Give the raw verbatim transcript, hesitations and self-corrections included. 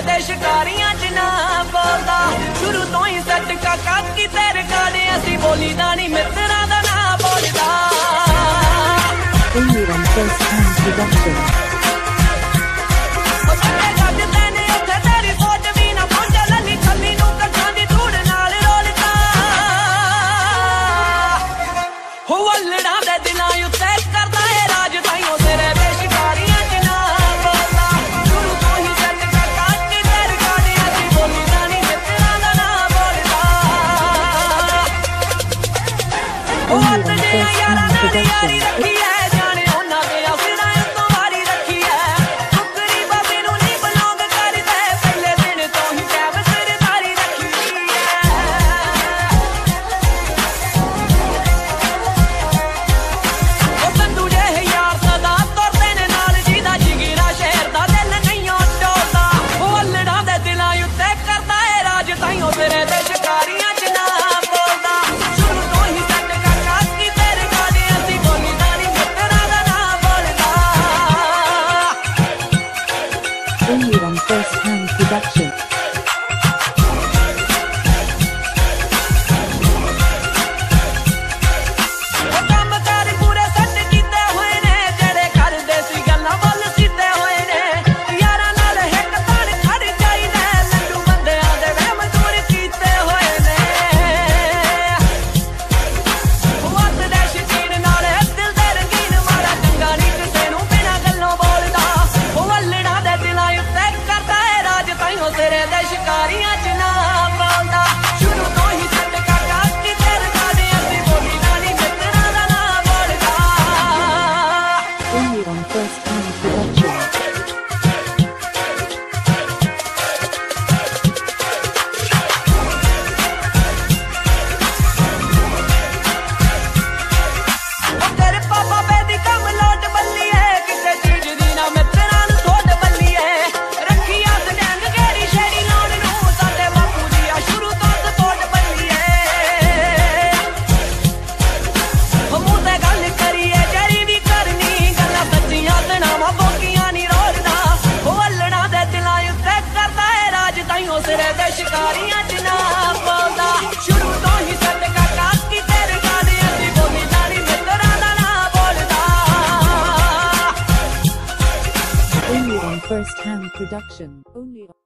ਦੇ ਸ਼ਿਕਾਰੀਆਂ ਚ ਨਾ ਬੋਲਦਾ ਸ਼ੁਰੂ ਤੋਂ ਹੀ ਸੱਟ ਕਾਕਾ ਕੀ ਤੇਰੇ ਗਾਣੇ ਅਸੀਂ ਬੋਲੀ ਦਾ ਨਹੀਂ ਮਿੱਤਰਾਂ ਦਾ ਨਾ ਬੋਲਦਾ Only on First Hand Production. Only on First Hand Production. Only on First Hand Production. ਸ਼ਿਕਾਰੀਆਂ ਚ ਨਾ ਬੋਲਦਾ ਸ਼ੁਰੂ ਤੋਂ ਹੀ ਸੱਟ ਕਾਕਾ ਕੀ ਤੇਰੇ ਗਾਣੇ ਅਸੀਂ ਬੋਲੀ ਦਾ ਨਹੀਂ ਮਿੱਤਰਾਂ ਦਾ ਨਾ ਬੋਲਦਾ Only on First Hand Production. ਸ਼ਿਕਾਰੀਆਂ ਚ ਨਾ ਬੋਲਦਾ ਸ਼ੁਰੂ ਤੋਂ ਹੀ ਸੱਟ ਕਾਕਾ ਕੀ ਤੇਰੇ ਗਾਣੇ ਅਸੀਂ ਬੋਲੀ ਦਾ ਨਹੀਂ ਮਿੱਤਰਾਂ ਦਾ ਨਾ ਬੋਲਦਾ Only on First Hand Production. Only on